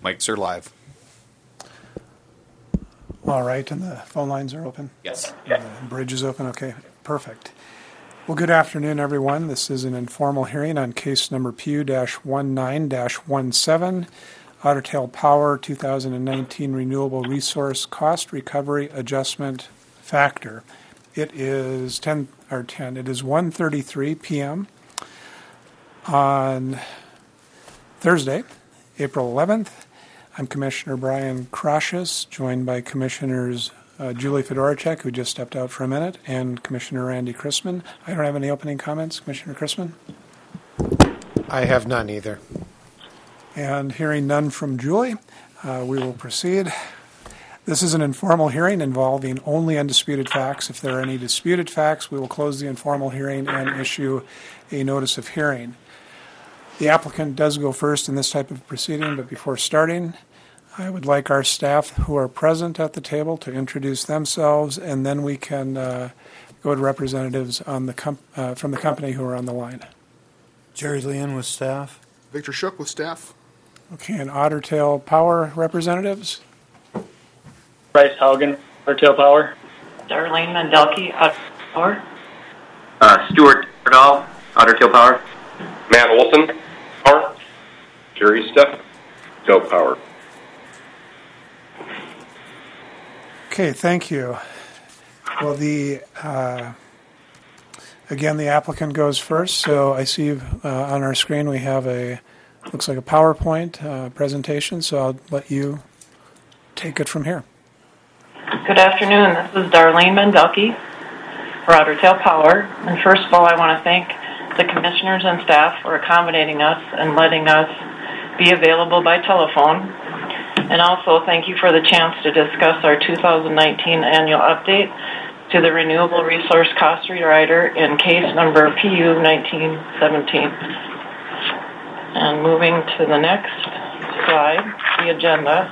Mics are live. All right, and the phone lines are open? Yes. The bridge is open? Okay, perfect. Well, good afternoon, everyone. This is an informal hearing on case number PU-19-17, Otter Tail Power 2019 Renewable Resource Cost Recovery Adjustment Factor. It is 1:33 p.m. on Thursday, April 11th. I'm Commissioner Brian Krashus, joined by Commissioners Julie Fedoracek, who just stepped out for a minute, and Commissioner Randy Chrisman. I don't have any opening comments. Commissioner Chrisman? I have none either. And hearing none from Julie, we will proceed. This is an informal hearing involving only undisputed facts. If there are any disputed facts, we will close the informal hearing and issue a notice of hearing. The applicant does go first in this type of proceeding, but before starting, I would like our staff who are present at the table to introduce themselves, and then we can go to representatives on the from the company who are on the line. Jerry Leon with staff. Victor Shook with staff. Okay, and Otter Tail Power representatives? Bryce Haugen, Otter Tail Power. Darlene Mandelke, Otter Tail Power. Stuart Dahl, Otter Tail Power. Matt Olson, Power. Jerry Steff, Tail Power. Okay, thank you. Well, again, the applicant goes first. So I see on our screen we have looks like a PowerPoint presentation. So I'll let you take it from here. Good afternoon. This is Darlene Mandelke for Otter Tail Power. And first of all, I want to thank the commissioners and staff for accommodating us and letting us be available by telephone. And also thank you for the chance to discuss our 2019 annual update to the Renewable Resource Cost Rider in case number PU 1917. And moving to the next slide, the agenda.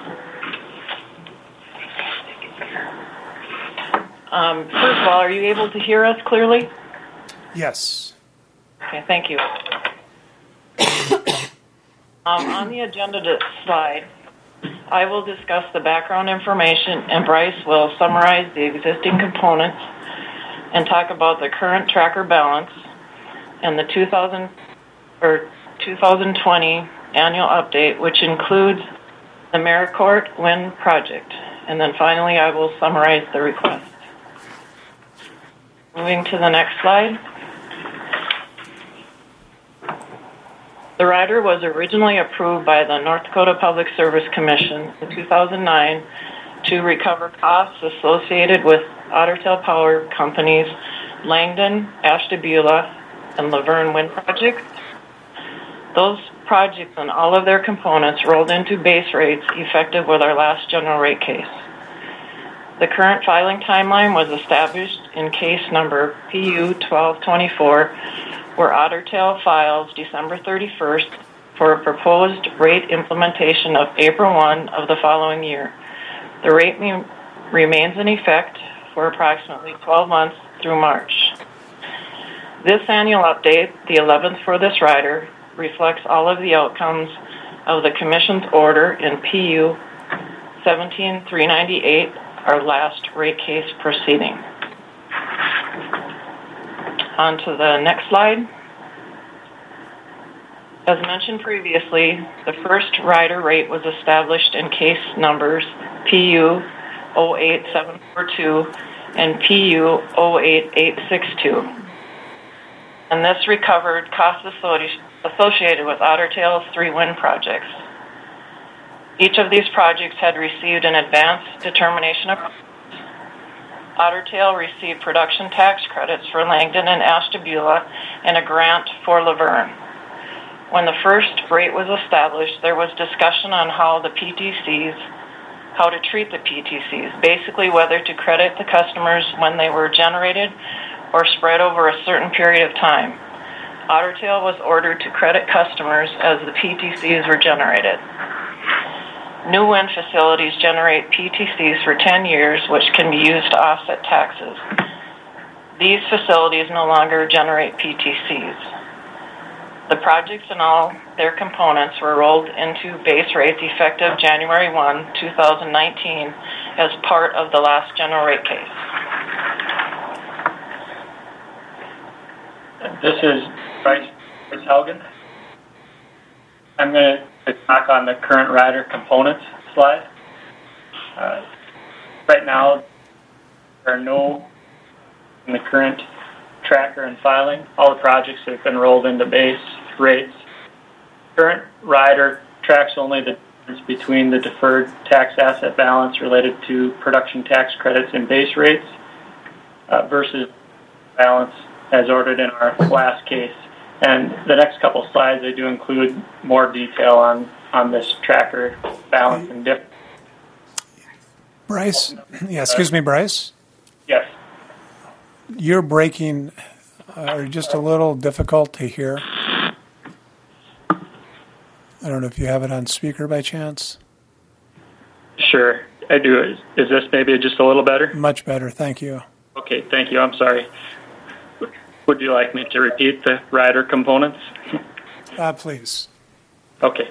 First of all, are you able to hear us clearly? Yes. Okay, thank you. On the agenda slide, I will discuss the background information, and Bryce will summarize the existing components and talk about the current tracker balance and the 2020 annual update, which includes the Maricourt Wind Project. And then finally, I will summarize the request. Moving to the next slide. The rider was originally approved by the North Dakota Public Service Commission in 2009 to recover costs associated with Otter Tail Power Company's Langdon, Ashtabula, and Laverne wind projects. Those projects and all of their components rolled into base rates effective with our last general rate case. The current filing timeline was established in case number PU 1224, where Otter Tail files December 31st for a proposed rate implementation of April 1 of the following year. The rate remains in effect for approximately 12 months through March. This annual update, the 11th for this rider, reflects all of the outcomes of the Commission's order in PU 17398, our last rate case proceeding. On to the next slide. As mentioned previously, the first rider rate was established in case numbers PU 08742 and PU 08862. And this recovered costs associated with Otter Tail's 3 wind projects. Each of these projects had received an advance determination of Otter Tail received production tax credits for Langdon and Ashtabula and a grant for Laverne. When the first rate was established, there was discussion on how to treat the PTCs, basically whether to credit the customers when they were generated or spread over a certain period of time. Otter Tail was ordered to credit customers as the PTCs were generated. New wind facilities generate PTCs for 10 years, which can be used to offset taxes. These facilities no longer generate PTCs. The projects and all their components were rolled into base rates effective January 1, 2019 as part of the last general rate case. This is Bryce Haugen. I'm going to talk on the current rider components slide. Right now, there are no in the current tracker and filing. All the projects have been rolled into base rates. Current rider tracks only the difference between the deferred tax asset balance related to production tax credits and base rates versus balance as ordered in our last case. And the next couple slides, I do include more detail on this tracker balance and difference. Bryce? Yeah, excuse me, Bryce? Yes. You're breaking, just a little difficult to hear. I don't know if you have it on speaker by chance. Sure, I do. Is this maybe just a little better? Much better, thank you. Okay, thank you. I'm sorry. Would you like me to repeat the rider components? Please. Okay.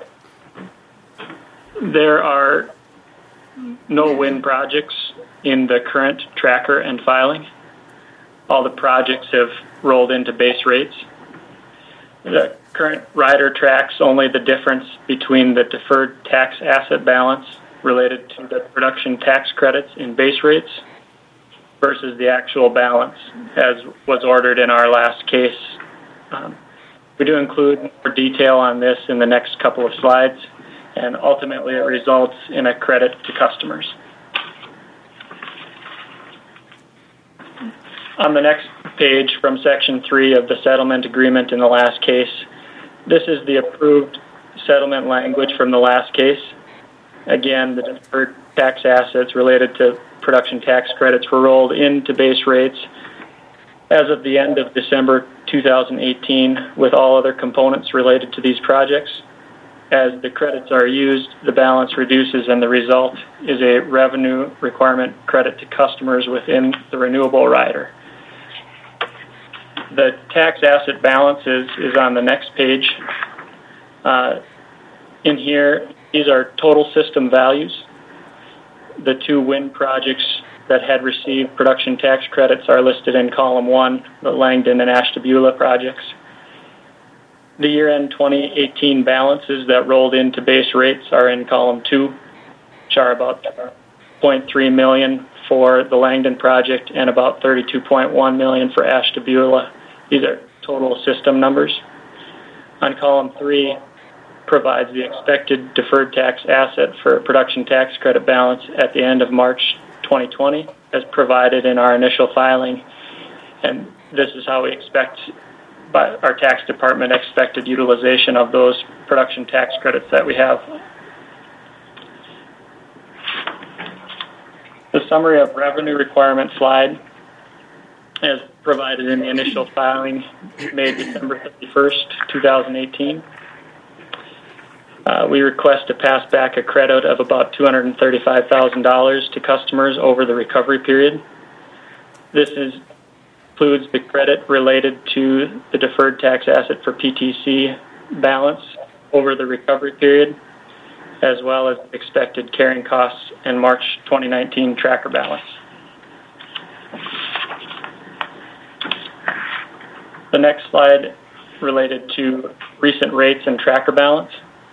There are no wind projects in the current tracker and filing. All the projects have rolled into base rates. The current rider tracks only the difference between the deferred tax asset balance related to the production tax credits in base rates versus the actual balance as was ordered in our last case. We do include more detail on this in the next couple of slides, and ultimately it results in a credit to customers. On the next page from Section 3 of the settlement agreement in the last case, this is the approved settlement language from the last case. Again, the deferred tax assets related to production tax credits were rolled into base rates as of the end of December 2018 with all other components related to these projects. As the credits are used, the balance reduces and the result is a revenue requirement credit to customers within the renewable rider. The tax asset balance is on the next page. In here, these are total system values. The two wind projects that had received production tax credits are listed in column 1, the Langdon and Ashtabula projects. The year-end 2018 balances that rolled into base rates are in column 2, which are about $0.3 million for the Langdon project and about $32.1 million for Ashtabula. These are total system numbers. On column 3 provides the expected deferred tax asset for production tax credit balance at the end of March 2020 as provided in our initial filing. And this is how we expect by our tax department expected utilization of those production tax credits that we have. The summary of revenue requirement slide as provided in the initial filing made December 31st, 2018. We request to pass back a credit of about $235,000 to customers over the recovery period. This includes the credit related to the deferred tax asset for PTC balance over the recovery period, as well as expected carrying costs and March 2019 tracker balance. The next slide related to recent rates and tracker balance.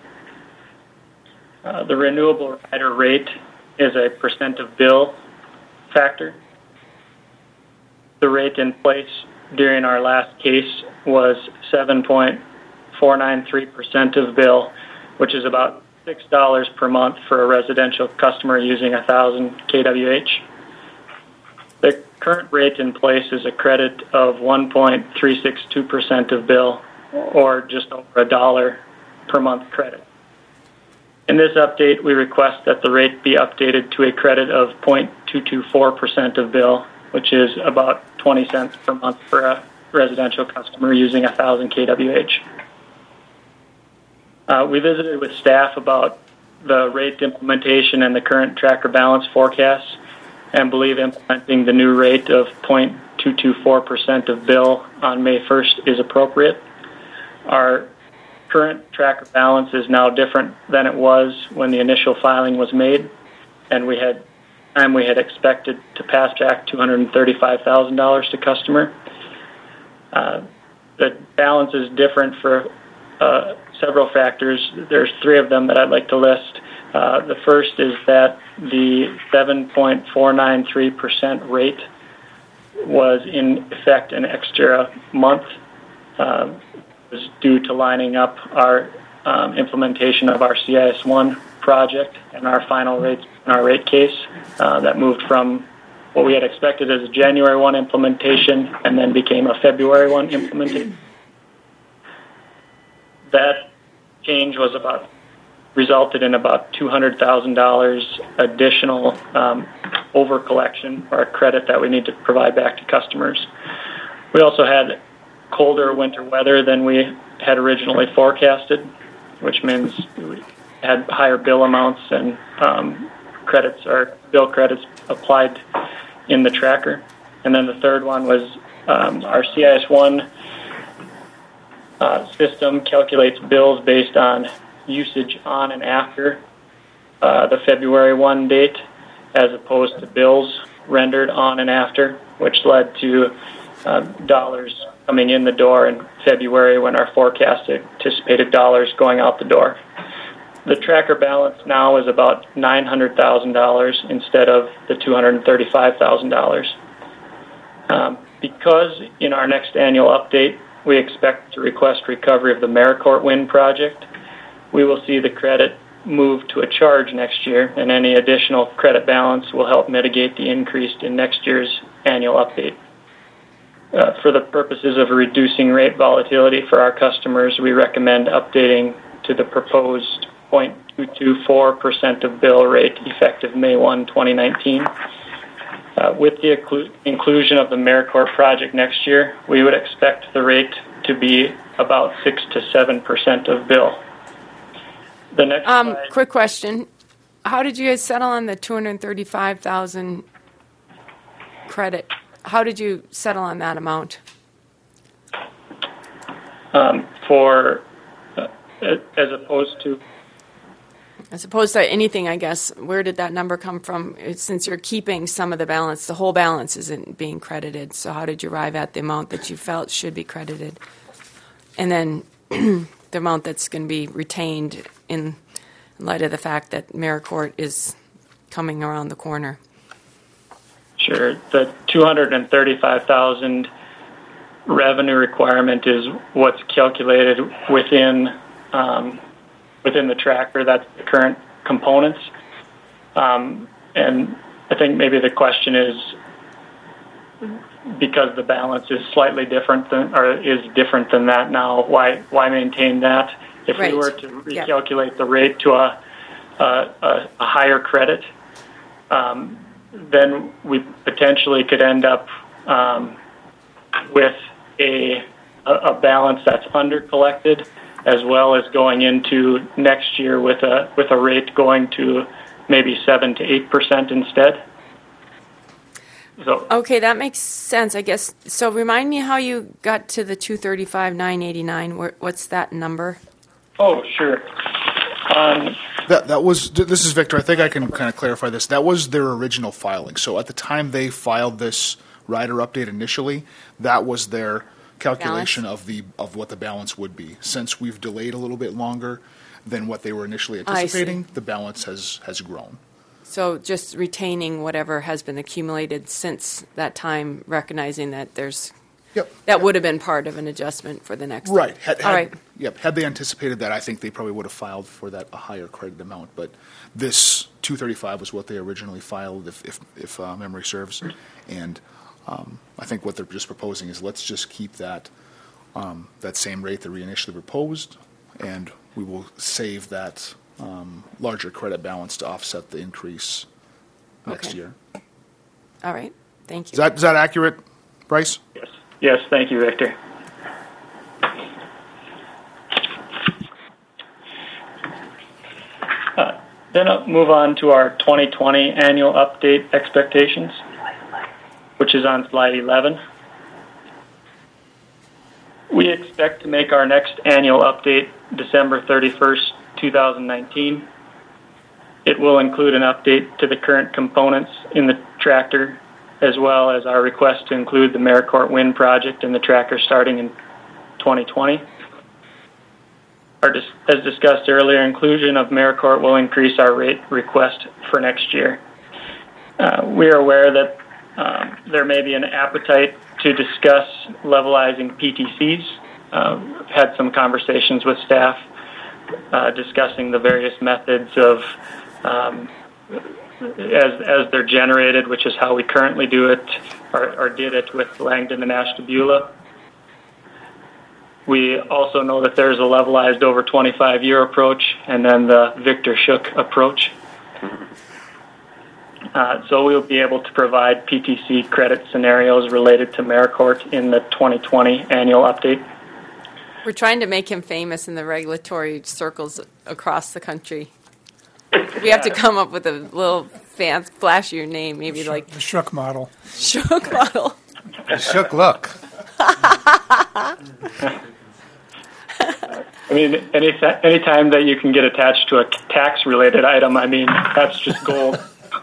The renewable rider rate is a percent of bill factor. The rate in place during our last case was 7.493% of bill, which is about $6 per month for a residential customer using 1,000 kWh. The current rate in place is a credit of 1.362% of bill, or just over $1 per month credit. In this update, we request that the rate be updated to a credit of 0.224% of bill, which is about 20 cents per month for a residential customer using 1,000 kWh. We visited with staff about the rate implementation and the current tracker balance forecasts and believe implementing the new rate of 0.224% of bill on May 1st is appropriate. Our current tracker balance is now different than it was when the initial filing was made, and we had expected to pass back $235,000 to customer. The balance is different for several factors. There's three of them that I'd like to list. The first is that the 7.493% rate was in effect an extra month. It was due to lining up our implementation of our CIS-1 project and our final rates in our rate case. That moved from what we had expected as a January 1 implementation and then became a February 1 implementation. That change was resulted in about $200,000 additional over collection or credit that we need to provide back to customers. We also had colder winter weather than we had originally forecasted, which means we had higher bill amounts and bill credits applied in the tracker. And then the third one was our CIS-1 system calculates bills based on usage on and after the February 1 date, as opposed to bills rendered on and after, which led to dollars coming in the door in February when our forecast anticipated dollars going out the door. The tracker balance now is about $900,000 instead of the $235,000. Because in our next annual update, we expect to request recovery of the Maricourt Wind project, we will see the credit move to a charge next year, and any additional credit balance will help mitigate the increase in next year's annual update. For the purposes of reducing rate volatility for our customers, we recommend updating to the proposed 0.224% of bill rate effective May 1, 2019. With the inclusion of the Maricourt project next year, we would expect the rate to be about 6 to 7% of bill. The next slide. Quick question. How did you guys settle on the $235,000 credit? How did you settle on that amount? As opposed to? As opposed to anything, I guess. Where did that number come from? Since you're keeping some of the balance, the whole balance isn't being credited. So how did you arrive at the amount that you felt should be credited? And then the amount that's going to be retained in light of the fact that Maricourt is coming around the corner? Sure. The $235,000 revenue requirement is what's calculated within the tracker. That's the current components. And I think maybe the question is, because the balance is slightly different is different than that now, why maintain that? If right. we were to recalculate the rate to a higher credit, then we potentially could end up with a balance that's under collected, as well as going into next year with a rate going to maybe 7 to 8% instead. So, okay, that makes sense, I guess. So remind me how you got to the $235,989. What's that number? Oh, sure. That was. This is Victor. I think I can kind of clarify this. That was their original filing. So at the time they filed this rider update initially, that was their calculation of what the balance would be. Since we've delayed a little bit longer than what they were initially anticipating, the balance has grown. So just retaining whatever has been accumulated since that time, recognizing that that would have been part of an adjustment for the next right. All right. Yep. Had they anticipated that, I think they probably would have filed for a higher credit amount. But this $235 was what they originally filed, if memory serves. And I think what they're just proposing is let's just keep that same rate that we initially proposed, and we will save that larger credit balance to offset the increase next year. All right. Thank you. Is that accurate, Bryce? Yes. Thank you, Victor. Then I'll move on to our 2020 annual update expectations, which is on slide 11. We expect to make our next annual update December 31st, 2019. It will include an update to the current components in the tractor, as well as our request to include the Maricourt Wind project in the tracker starting in 2020. As discussed earlier, inclusion of Maricourt will increase our rate request for next year. We are aware that there may be an appetite to discuss levelizing PTCs. Had some conversations with staff discussing the various methods of as they're generated, which is how we currently do it or did it with Langdon and Ashtabula. We also know that there's a levelized over 25-year approach and then the Victor Shook approach. So we'll be able to provide PTC credit scenarios related to Maricourt in the 2020 annual update. We're trying to make him famous in the regulatory circles across the country. We have to come up with a little flashier name, maybe like the Shook model. Shook model. The Shook look. I mean, any time that you can get attached to a tax-related item, I mean, that's just gold.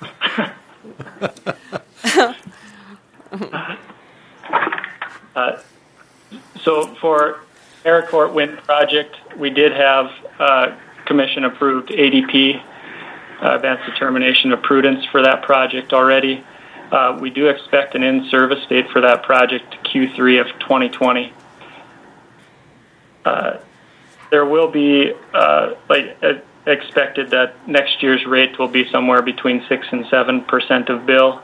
So for Maricourt Wind Project, we did have Commission-approved ADP, Advanced Determination of Prudence, for that project already. We do expect an in-service date for that project Q3 of 2020. There will be, expected that next year's rate will be somewhere between 6 and 7% of bill.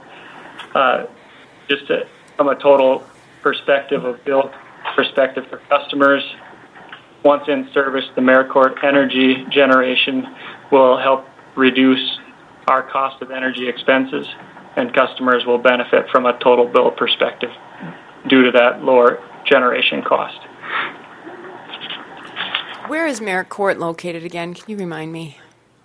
From a total perspective of bill perspective for customers, once in service, the Maricourt energy generation will help reduce our cost of energy expenses, and customers will benefit from a total bill perspective due to that lower generation cost. Where is Maricourt located again? Can you remind me?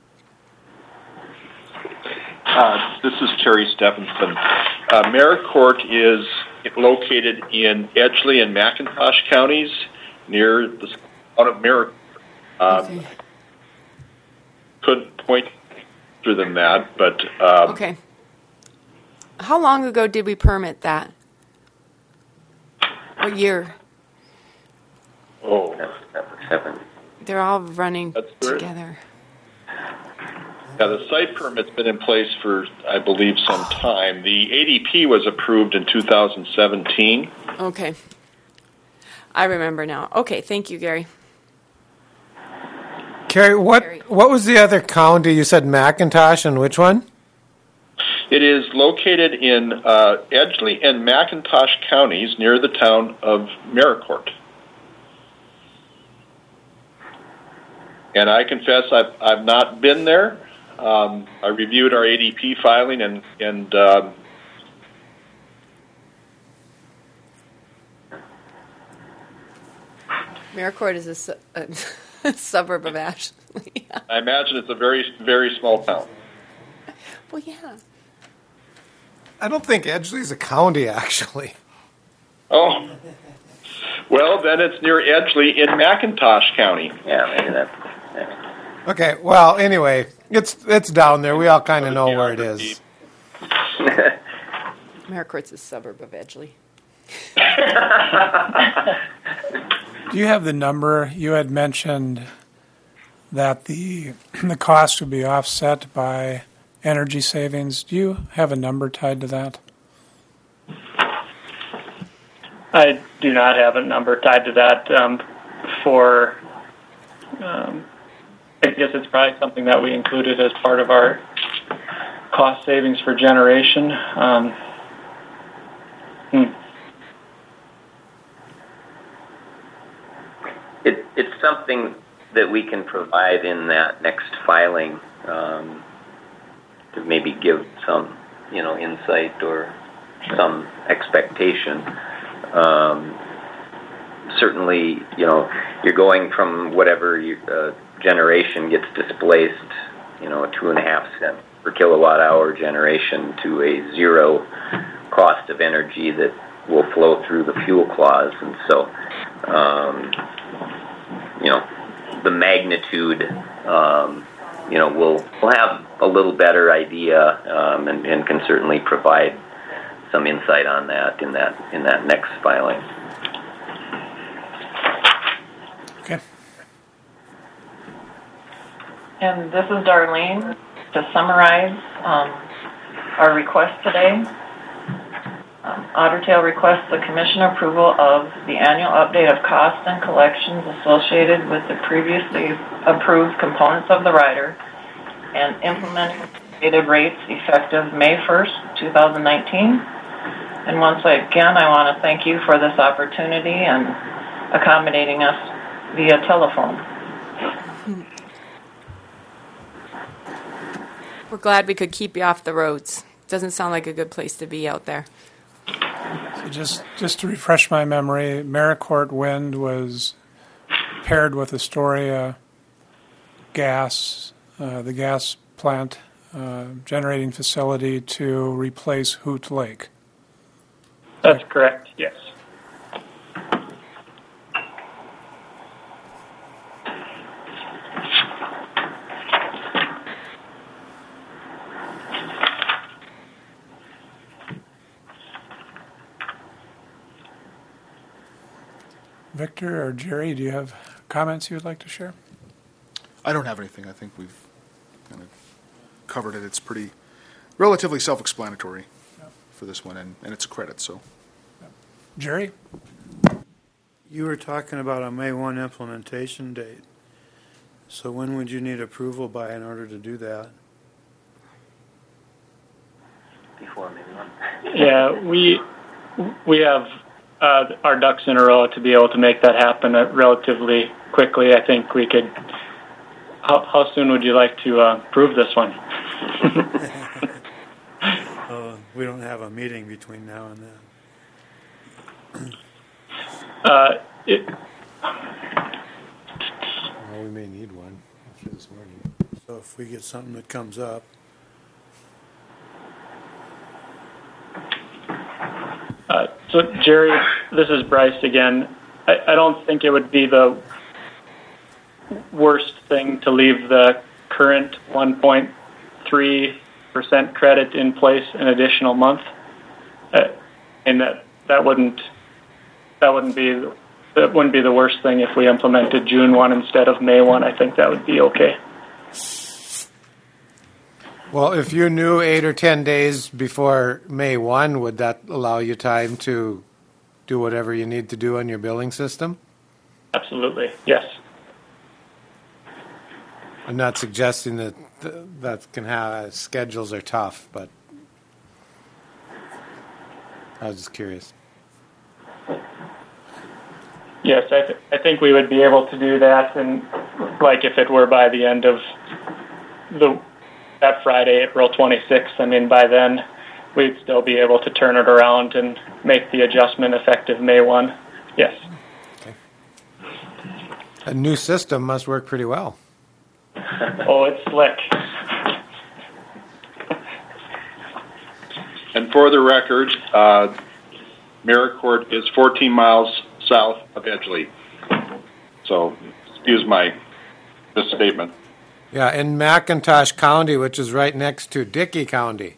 This is Terry Stephenson. Maricourt is located in Edgeley and McIntosh counties near the town of Maricourt. Couldn't point further than that, but... okay. How long ago did we permit that? What year? Oh. That was 7. They're all running together. Yeah, the site permit's been in place for, I believe, some time. The ADP was approved in 2017. Okay. I remember now. Okay, thank you, Gary. Carrie, what was the other county? You said McIntosh, and which one? It is located in Edgeley and McIntosh counties near the town of Maricourt. And I confess I've not been there. I reviewed our ADP filing and Maricourt is a suburb of Ashley. I imagine it's a very, very small town. Well, yeah. I don't think Edgeley's a county, actually. Oh. Well, then it's near Edgeley in McIntosh County. Yeah, maybe that's... Okay, well, anyway, it's down there. We all kind of know where it is. Maricourt's a suburb of Edgeley. Do you have the number? You had mentioned that the cost would be offset by energy savings. Do you have a number tied to that? I do not have a number tied to that. I guess it's probably something that we included as part of our cost savings for generation. It's something that we can provide in that next filing to maybe give some, insight or some expectation. Certainly, you're going from whatever generation gets displaced, a 2.5 cent per kilowatt hour generation to a zero cost of energy that will flow through the fuel clause. And so the magnitude, we'll have a little better idea, and can certainly provide some insight on that in that next filing. Okay. And this is Darlene. To summarize our request today, Otter Tail requests the Commission approval of the annual update of costs and collections associated with the previously approved components of the rider and implementing updated rates effective May 1st, 2019. And once again, I want to thank you for this opportunity and accommodating us via telephone. We're glad we could keep you off the roads. Doesn't sound like a good place to be out there. So just to refresh my memory, Maricourt Wind was paired with Astoria Gas, the gas plant generating facility to replace Hoot Lake. That's correct, yes. Victor or Jerry, do you have comments you would like to share? I don't have anything. I think we've kind of covered it. It's pretty relatively self-explanatory for this one, and it's a credit. So, Jerry? You were talking about a May 1 implementation date. So when would you need approval by in order to do that? Before May 1. Yeah, we have our ducks in a row to be able to make that happen relatively quickly. I think we could. How soon would you like to approve this one? We don't have a meeting between now and then. Well, we may need one after this morning. So if we get something that comes up. So, Jerry, this is Bryce again. I don't think it would be the worst thing to leave the current 1.3% credit in place an additional month, and that wouldn't be the worst thing if we implemented June 1 instead of May 1. I think that would be okay. Well, if you knew 8 or 10 days before May 1, would that allow you time to do whatever you need to do on your billing system? Absolutely, yes. I'm not suggesting that that can have schedules are tough, but I was just curious. Yes, I think we would be able to do that, and like if it were by the end of that Friday, April 26th, I mean, by then we'd still be able to turn it around and make the adjustment effective May 1. Yes. Okay. A new system must work pretty well. Oh, it's slick. And for the record, Maricourt is 14 miles south of Edgeley. So, excuse my misstatement. Yeah, in McIntosh County, which is right next to Dickey County.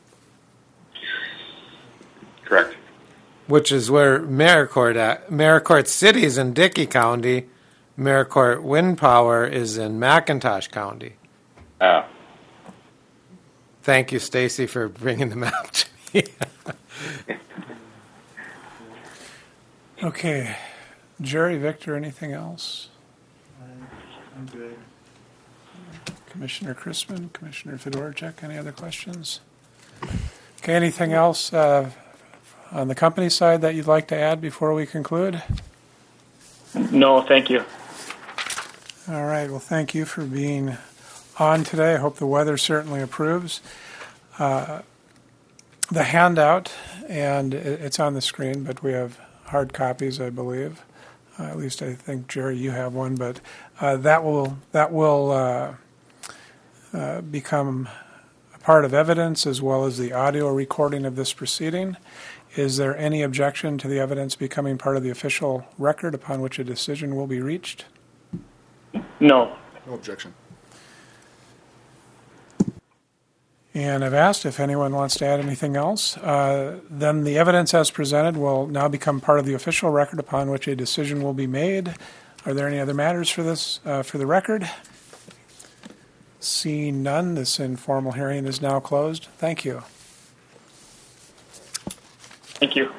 Correct. Which is where Maricourt City is in Dickey County. Maricourt Wind Power is in McIntosh County. Ah. Thank you, Stacy, for bringing the map to me. Okay. Jerry, Victor, anything else? I'm good. Commissioner Chrisman, Commissioner Fedorchak, any other questions? Okay, anything else on the company side that you'd like to add before we conclude? No, thank you. All right, well, thank you for being on today. I hope the weather certainly approves. The handout, and it's on the screen, but we have hard copies, I believe. At least I think, Jerry, you have one, but that will become a part of evidence as well as the audio recording of this proceeding. Is there any objection to the evidence becoming part of the official record upon which a decision will be reached? No. No objection. And I've asked if anyone wants to add anything else. Then the evidence as presented will now become part of the official record upon which a decision will be made. Are there any other matters for this, for the record? Seeing none, this informal hearing is now closed. Thank you. Thank you.